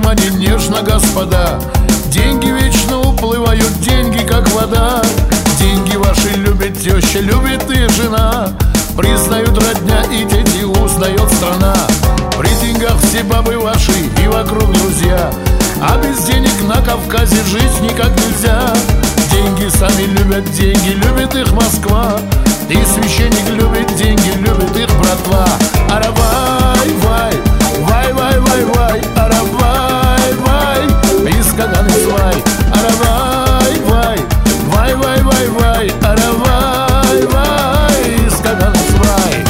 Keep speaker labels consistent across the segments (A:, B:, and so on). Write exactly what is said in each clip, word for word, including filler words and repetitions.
A: внимание нежно, господа. Деньги вечно уплывают, деньги как вода. Деньги ваши любит теща, любит и жена. Признают родня и дети, узнает страна. При деньгах все бабы ваши и вокруг друзья, а без денег на Кавказе жить никак нельзя. Деньги сами любят деньги, любит их Москва. И священник любит деньги, любит их братва. Аравай, вай, вай, вай, вай, вай, аравай, вай, из Каганы свай. Аравай, вай, вай, вай, вай, вай, аравай, вай, из Каганы свай.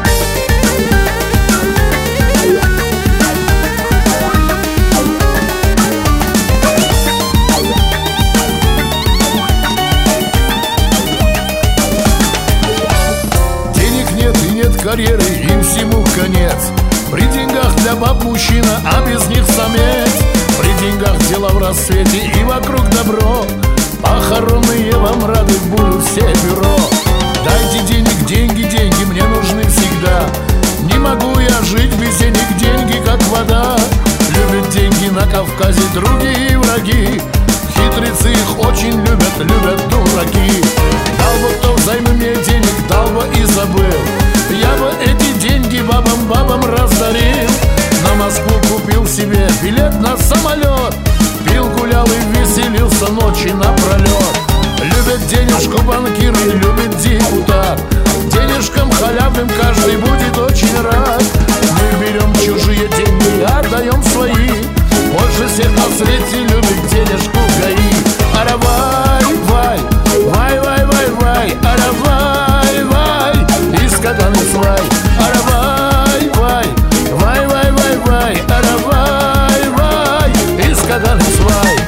A: Карьеры им всему конец. При деньгах для баб мужчина, а без них самец. При деньгах дела в рассвете и вокруг добро. Похоронные вам рады будут все бюро. Дайте денег, деньги, деньги мне нужны всегда. Не могу я жить без денег, деньги как вода. Любят деньги на Кавказе другие враги. Хитрецы их очень любят, любят дураки. Дал бы кто взаймы мне денег, дал бы и забыл. Я бы эти деньги бабам, бабам раздарил. На Москву купил себе билет на самолет. Пил, гулял и веселился ночи напролет. Любят денежку банкиры, любит депутат. Денежкам халявным каждый будет очень рад. Мы берем чужие деньги, отдаем свои. Больше всех на свете любит денежку ГАИ. Аравай, вай, вай, вай, вай, вай, аравай, вай, из Каганы свай. Аравай, вай, вай, вай, вай, вай, аравай, вай, из Каганы свай.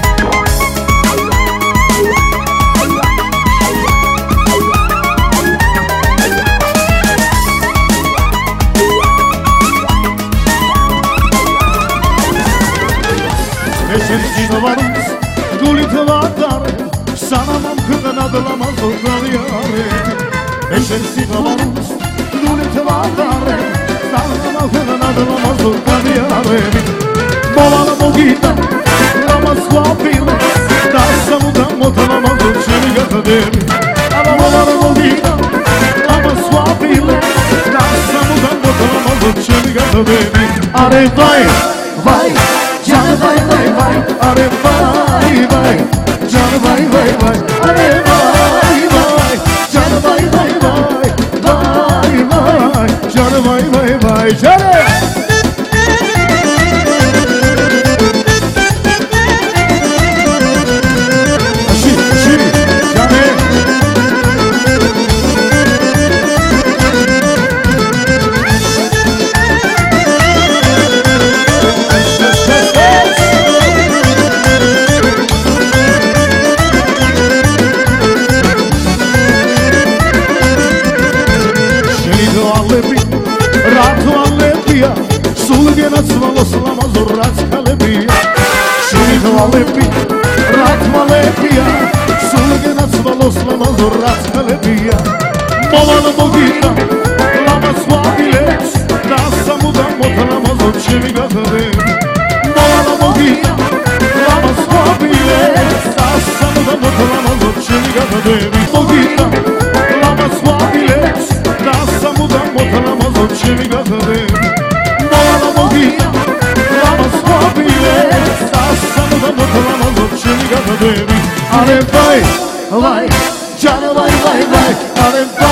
B: Eşerci varız, gulit vadare, sana mamkıdan adılamaz okan yare. Eşerci varız, gulit vadare, sana mamkıdan adılamaz okan yare. Bovala mogita, namaz vapile, da samudan motalamaz okan yare. Ama bovala mogita, namaz vapile, da samudan motalamaz okan yare. Are vay, vay, canı vay vay vay, are vay vay, canı vay vay vay, are vay vay, canı vay vay vay, vay vay, canı vay vay vay, canı. Svalo slama zoratska lepija, širikova lepi, ratma lepija, sulgena svalo slama zoratska lepija. Molana bogina, lama svabilec, da sam udam motalama zočevi ga zadem. Molana bogina, lama svabilec, da sam udam motalama zočevi ga zadem. Bogina, lama svabilec, da sam udam motalama zočevi ga zadem. Are vay, vay, canı vay vay vay, are vay.